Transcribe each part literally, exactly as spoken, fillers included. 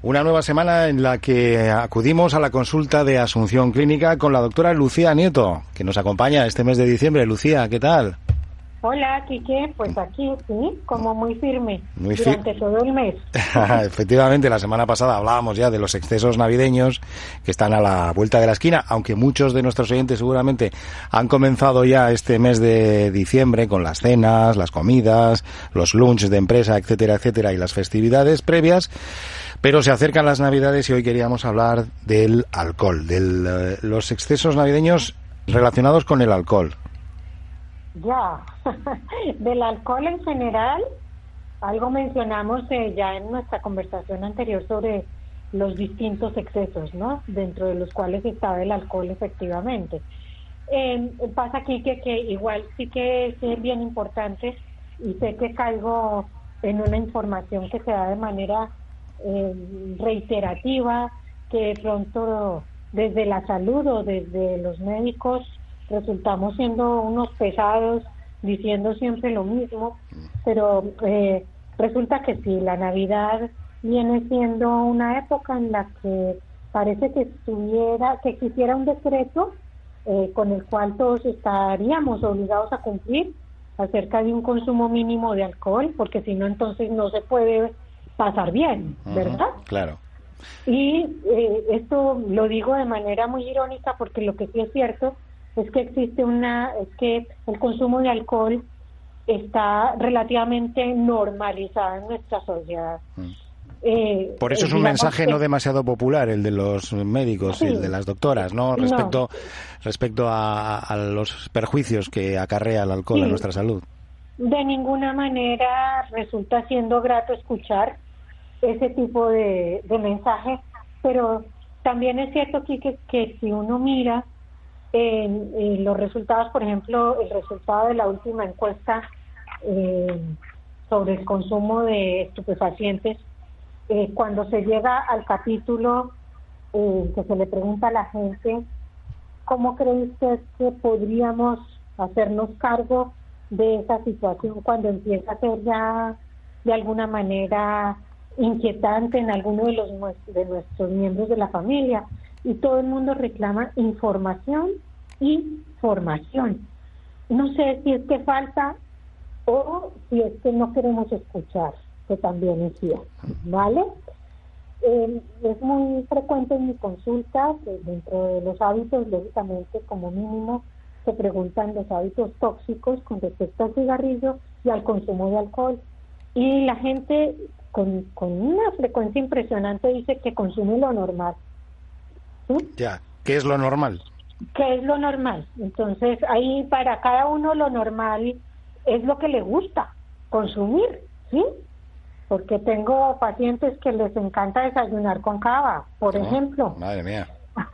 Una nueva semana en la que acudimos a la consulta de Asunción Clínica con la doctora Lucía Nieto, que nos acompaña este mes de diciembre. Lucía, ¿qué tal? Hola, Quique, pues aquí sí, como muy firme muy fi- durante todo el mes. Efectivamente, la semana pasada hablábamos ya de los excesos navideños que están a la vuelta de la esquina, aunque muchos de nuestros oyentes seguramente han comenzado ya este mes de diciembre con las cenas, las comidas, los lunches de empresa, etcétera, etcétera, y las festividades previas. Pero se acercan las Navidades y hoy queríamos hablar del alcohol, de uh, los excesos navideños relacionados con el alcohol. Ya, del alcohol en general, algo mencionamos eh, ya en nuestra conversación anterior sobre los distintos excesos, ¿no? Dentro de los cuales estaba el alcohol efectivamente. Eh, pasa aquí que, que igual sí que es bien importante y sé que caigo en una información que se da de manera eh, reiterativa, que de pronto desde la salud o desde los médicos resultamos siendo unos pesados diciendo siempre lo mismo, pero eh, resulta que sí, la Navidad viene siendo una época en la que parece que estuviera, que existiera un decreto eh, con el cual todos estaríamos obligados a cumplir acerca de un consumo mínimo de alcohol, porque si no entonces no se puede pasar bien, ¿verdad? Uh-huh, claro. Y eh, esto lo digo de manera muy irónica porque lo que sí es cierto es que existe una, es que el consumo de alcohol está relativamente normalizado en nuestra sociedad. Mm. Eh, Por eso es un mensaje que no demasiado popular el de los médicos, sí, el de las doctoras, ¿no? Respecto, no. respecto a, a los perjuicios que acarrea el alcohol sí. a nuestra salud. De ninguna manera resulta siendo grato escuchar ese tipo de, de mensaje, pero también es cierto aquí que, que si uno mira En, en los resultados, por ejemplo, el resultado de la última encuesta eh, sobre el consumo de estupefacientes, eh, cuando se llega al capítulo eh, que se le pregunta a la gente, ¿cómo cree usted que podríamos hacernos cargo de esa situación cuando empieza a ser ya de alguna manera inquietante en alguno de los de nuestros miembros de la familia? Y todo el mundo reclama información y formación. No sé si es que falta o si es que no queremos escuchar, que también es cierto, ¿vale? Eh, es muy frecuente en mi consulta que dentro de los hábitos, lógicamente, como mínimo, se preguntan los hábitos tóxicos con respecto al cigarrillo y al consumo de alcohol. Y la gente con, con una frecuencia impresionante dice que consume lo normal. ¿Sí? Ya, ¿qué es lo normal? ¿Qué es lo normal? Entonces, ahí para cada uno lo normal es lo que le gusta consumir, ¿sí? Porque tengo pacientes que les encanta desayunar con cava, por oh, ejemplo. Madre mía.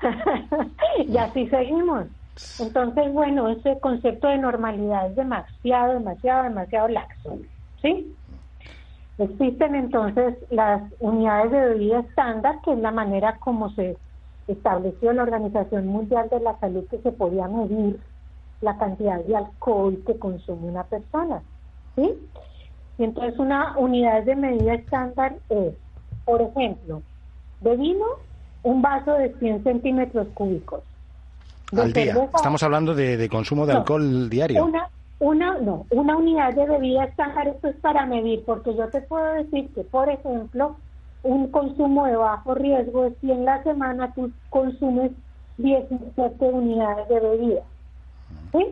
Y así seguimos. Entonces, bueno, ese concepto de normalidad es demasiado, demasiado, demasiado laxo, ¿sí? Existen entonces las unidades de bebida estándar, que es la manera como se estableció la Organización Mundial de la Salud, que se podía medir la cantidad de alcohol que consume una persona, ¿sí? Y entonces una unidad de medida estándar es, por ejemplo, de vino, un vaso de cien centímetros cúbicos. Al día. Cerveza, estamos hablando de, de consumo de no, alcohol diario. Una, una, no, una unidad de bebida estándar, esto es para medir, porque yo te puedo decir que, por ejemplo, un consumo de bajo riesgo es si en la semana tú consumes diecisiete unidades de bebida, ¿sí?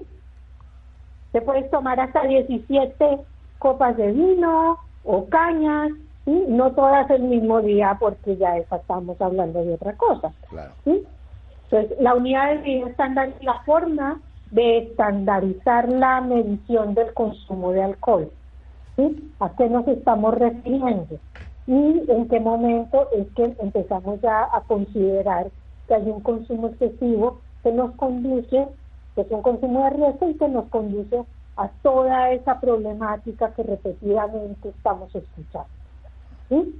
Te puedes tomar hasta diecisiete copas de vino o cañas, ¿sí? No todas el mismo día, porque ya esa estamos hablando de otra cosa, claro. ¿sí? Entonces, la unidad de bebida estándar es la forma de estandarizar la medición del consumo de alcohol, ¿sí? ¿A qué nos estamos refiriendo? Y en qué momento es que empezamos ya a considerar que hay un consumo excesivo que nos conduce, que es un consumo de riesgo y que nos conduce a toda esa problemática que repetidamente estamos escuchando, ¿sí?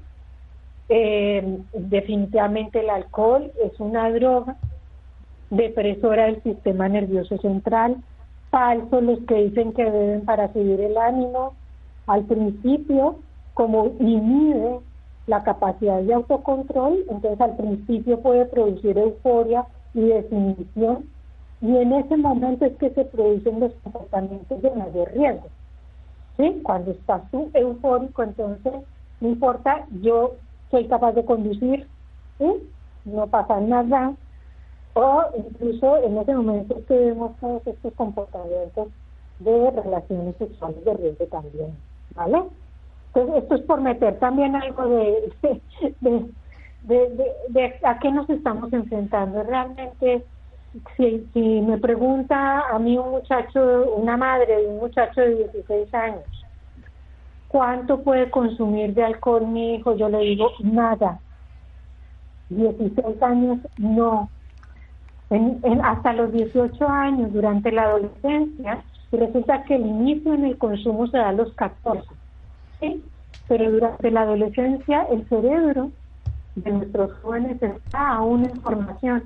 Eh, definitivamente el alcohol es una droga depresora del sistema nervioso central. Falsos los que dicen que beben para subir el ánimo. Al principio, como inhibe la capacidad de autocontrol, entonces al principio puede producir euforia y desinhibición, y en ese momento es que se producen los comportamientos de mayor riesgo, ¿sí? Cuando estás tú eufórico, entonces no importa, yo soy capaz de conducir, ¿sí? No pasa nada, o incluso en ese momento es que vemos todos estos comportamientos de relaciones sexuales de riesgo también, ¿vale? Entonces esto es por meter también algo de de, de, de, de, de a qué nos estamos enfrentando. Realmente, si, si me pregunta a mí un muchacho, una madre de un muchacho de dieciséis años, ¿cuánto puede consumir de alcohol mi hijo? Yo le digo, nada. dieciséis años, no. En, en, hasta los dieciocho años, durante la adolescencia, y resulta que el inicio en el consumo se da a los catorce, ¿sí? Pero durante la adolescencia el cerebro de nuestros jóvenes está aún en formación,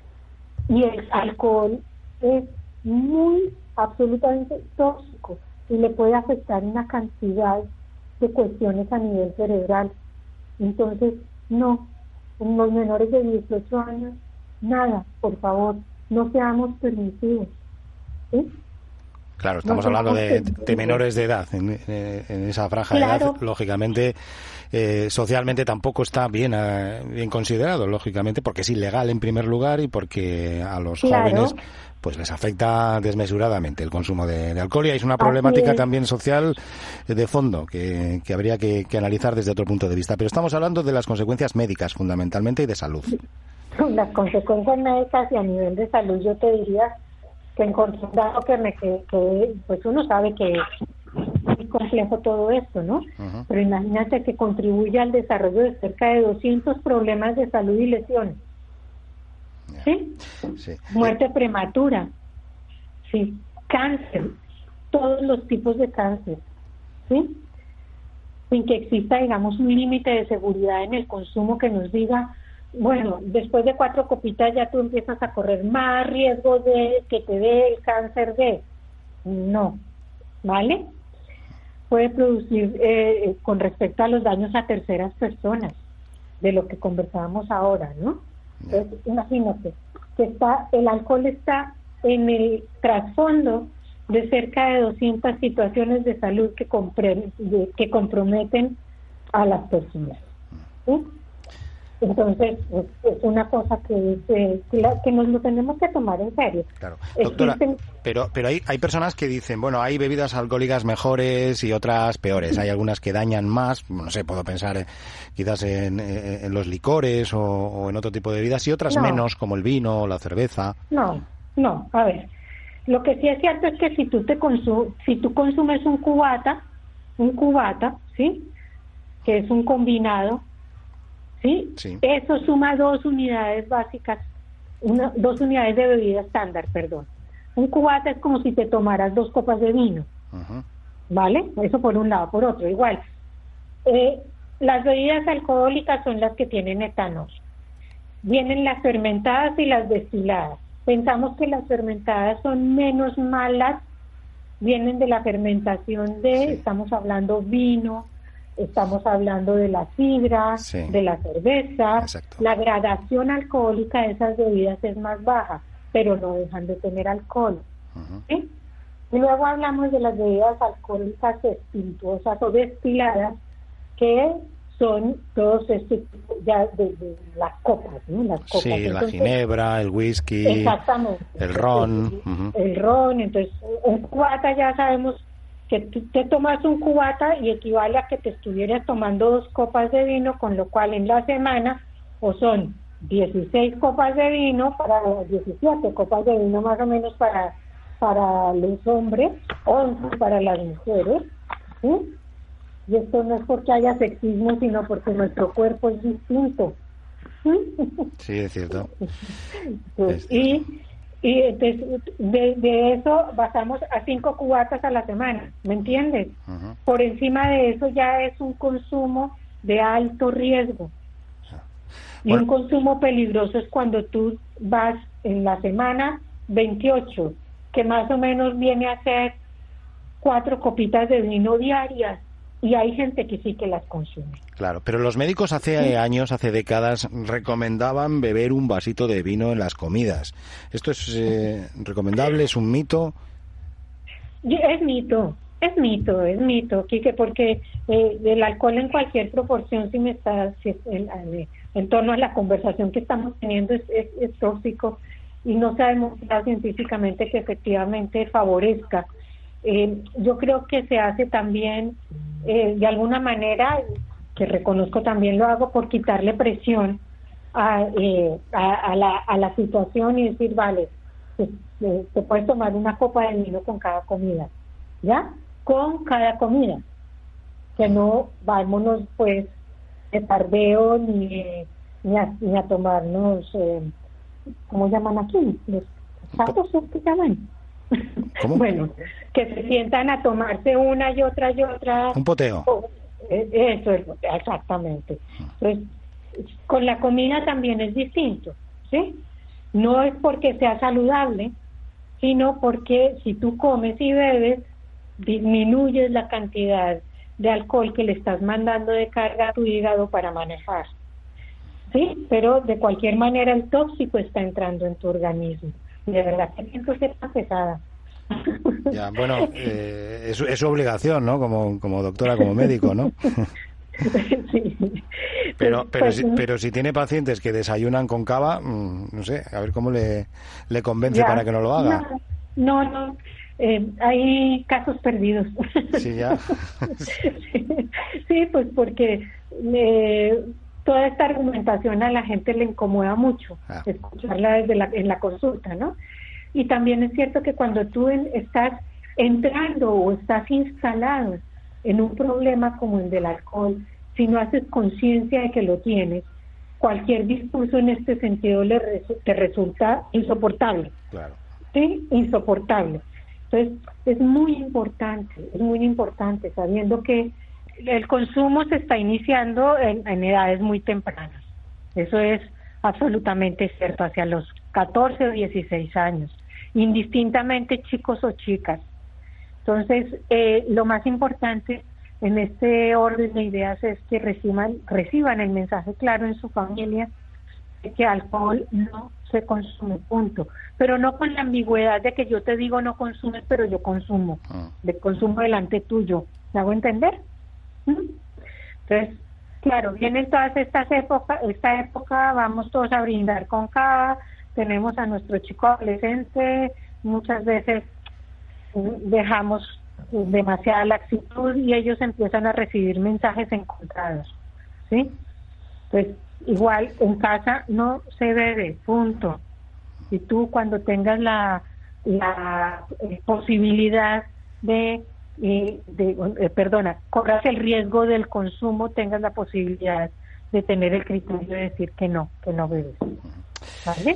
y el alcohol es muy, absolutamente tóxico, y le puede afectar una cantidad de cuestiones a nivel cerebral. Entonces, no, en los menores de dieciocho años, nada, por favor, no seamos permisivos, ¿sí? Claro, estamos no hablando de, de menores de edad, en, en esa franja claro. de edad, lógicamente, eh, socialmente tampoco está bien, eh, bien considerado, lógicamente, porque es ilegal en primer lugar y porque a los claro. jóvenes pues les afecta desmesuradamente el consumo de, de alcohol, y es una problemática es. también social de fondo que, que habría que, que analizar desde otro punto de vista. Pero estamos hablando de las consecuencias médicas fundamentalmente y de salud. Las consecuencias médicas y a nivel de salud, yo te diría que encontré un dato que me que, que pues uno sabe que es muy complejo todo esto, ¿no? Uh-huh. Pero imagínate que contribuye al desarrollo de cerca de doscientos problemas de salud y lesiones. Yeah. ¿Sí? Sí. Muerte sí. prematura, sí, cáncer, todos los tipos de cáncer, ¿sí? Sin que exista, digamos, un límite de seguridad en el consumo que nos diga, bueno, después de cuatro copitas ya tú empiezas a correr más riesgo de que te dé el cáncer de... No, ¿vale? Puede producir, eh, con respecto a los daños a terceras personas, de lo que conversábamos ahora, ¿no? Entonces, imagínate, que está, el alcohol está en el trasfondo de cerca de doscientas situaciones de salud que, compre, de, que comprometen a las personas, ¿sí? Entonces, es, es una cosa que, es, que, la, que nos lo tenemos que tomar en serio. Claro. Doctora, Existen... pero pero hay, hay personas que dicen, bueno, hay bebidas alcohólicas mejores y otras peores. Hay algunas que dañan más, no sé, puedo pensar eh, quizás en, en, en los licores o, o en otro tipo de bebidas, y otras no. menos, como el vino o la cerveza. No, no, a ver. Lo que sí es cierto es que si tú, te consum- si tú consumes un cubata, un cubata, ¿sí? Que es un combinado, ¿sí? Sí. Eso suma dos unidades básicas, una, dos unidades de bebida estándar, perdón. Un cubata es como si te tomaras dos copas de vino, uh-huh. ¿vale? Eso por un lado. Por otro, igual, eh, las bebidas alcohólicas son las que tienen etanol. Vienen las fermentadas y las destiladas. Pensamos que las fermentadas son menos malas, vienen de la fermentación de, sí. estamos hablando vino, estamos hablando de la sidra, sí. de la cerveza. Exacto. La gradación alcohólica de esas bebidas es más baja, pero no dejan de tener alcohol. Uh-huh. ¿Sí? Y luego hablamos de las bebidas alcohólicas espirituosas o destiladas, que son todos estos ya de, de las copas, ¿no? Las copas. Sí, entonces, la ginebra, el whisky, exactamente, el ron. Uh-huh. El ron, entonces un cubata ya sabemos que tú te tomas un cubata y equivale a que te estuvieras tomando dos copas de vino, con lo cual en la semana o son dieciséis copas de vino, para diecisiete copas de vino más o menos para para los hombres, once para las mujeres, ¿sí? Y esto no es porque haya sexismo, sino porque nuestro cuerpo es distinto. Sí, es cierto. Pues, es cierto. Y, y entonces, de, de eso basamos a cinco cubatas a la semana, ¿me entiendes? Uh-huh. Por encima de eso ya es un consumo de alto riesgo. Y bueno, un consumo peligroso es cuando tú vas en la semana veintiocho, que más o menos viene a ser cuatro copitas de vino diarias. y hay gente que sí que las consume. Claro, pero los médicos hace ¿Sí? años, hace décadas, recomendaban beber un vasito de vino en las comidas. ¿Esto es eh, recomendable? ¿Es un mito? Es mito, es mito, es mito, Quique, porque eh, el alcohol en cualquier proporción, si me está, si, en, en torno a la conversación que estamos teniendo, es, es, es tóxico y no se ha demostrado científicamente que efectivamente favorezca. Eh, yo creo que se hace también, eh, de alguna manera, que reconozco también lo hago por quitarle presión a, eh, a, a, la, a la situación y decir, vale, te, te puedes tomar una copa de vino con cada comida, ¿ya? Con cada comida, que no vámonos pues de tardeo ni, ni, a, ni a tomarnos, eh, ¿cómo llaman aquí? Los sapos, ¿qué llaman? ¿Cómo? Bueno, que se sientan a tomarse una y otra y otra. Un poteo. Oh, eso es, exactamente. Entonces, con la comida también es distinto, ¿sí? No es porque sea saludable, sino porque si tú comes y bebes, disminuyes la cantidad de alcohol que le estás mandando de carga a tu hígado para manejar, ¿sí? Pero de cualquier manera el tóxico está entrando en tu organismo. De verdad que siento ser tan pesada. Ya, bueno, eh, es, es su obligación, ¿no? Como, como doctora, como médico, ¿no? Sí. Pero, pero, pues, si, pero si tiene pacientes que desayunan con cava, mmm, no sé, a ver cómo le, le convence ya, para que no lo haga. No, no, no eh, hay casos perdidos. Sí, ya. Sí, sí, pues porque eh, toda esta argumentación a la gente le incomoda mucho, ah. escucharla desde la, en la consulta, ¿no? Y también es cierto que cuando tú en, estás entrando o estás instalado en un problema como el del alcohol, si no haces conciencia de que lo tienes, cualquier discurso en este sentido le resu- te resulta insoportable. Claro. Sí, insoportable. Entonces, es muy importante, es muy importante, sabiendo que el consumo se está iniciando en, en edades muy tempranas. Eso es absolutamente cierto, hacia los catorce o dieciséis años, indistintamente chicos o chicas. Entonces, eh, lo más importante en este orden de ideas es que reciban, reciban el mensaje claro en su familia de que alcohol no se consume, punto. Pero no con la ambigüedad de que yo te digo no consumes, pero yo consumo, de consumo delante tuyo. ¿Me hago entender? ¿Mm? Entonces, claro, vienen todas estas épocas, esta época vamos todos a brindar con cava, tenemos a nuestro chico adolescente, muchas veces dejamos demasiada laxitud y ellos empiezan a recibir mensajes encontrados, ¿sí? Pues igual en casa no se bebe, punto. Y tú cuando tengas la, la eh, posibilidad de, eh, de eh, perdona, corras el riesgo del consumo, tengas la posibilidad de tener el criterio de decir que no, que no bebes. ¿Vale?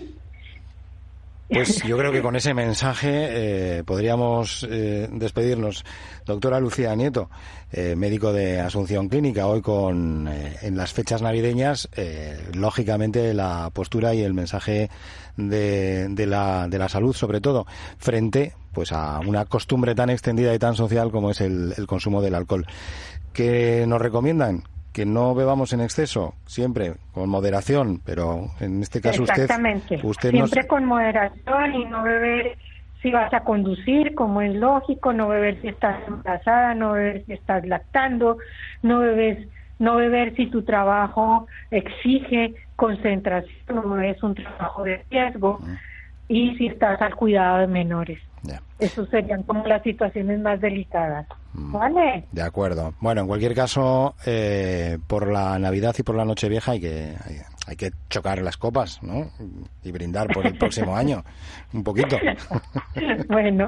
Pues yo creo que con ese mensaje eh, podríamos eh, despedirnos. Doctora Lucía Nieto, eh, médico de Asunción Clínica, hoy con eh, en las fechas navideñas, eh, lógicamente la postura y el mensaje de, de, la, de la salud, sobre todo, frente pues a una costumbre tan extendida y tan social como es el, el consumo del alcohol. ¿Qué nos recomiendan? Que no bebamos en exceso, siempre con moderación, pero en este caso usted... Exactamente, usted siempre nos... con moderación y no beber si vas a conducir, como es lógico, no beber si estás embarazada, no beber si estás lactando, no beber, no beber si tu trabajo exige concentración o es un trabajo de riesgo, uh-huh. y si estás al cuidado de menores. Yeah. Esos serían como las situaciones más delicadas. ¿Vale? De acuerdo. Bueno, en cualquier caso, eh, por la Navidad y por la Nochevieja hay que hay, hay que chocar las copas, ¿no? Y brindar por el próximo año, un poquito. Bueno.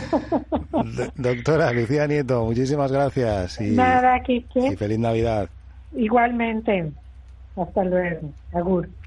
Do- doctora Lucía Nieto, muchísimas gracias. Y, Nada, Quique. Y feliz Navidad. Igualmente. Hasta luego. Agur.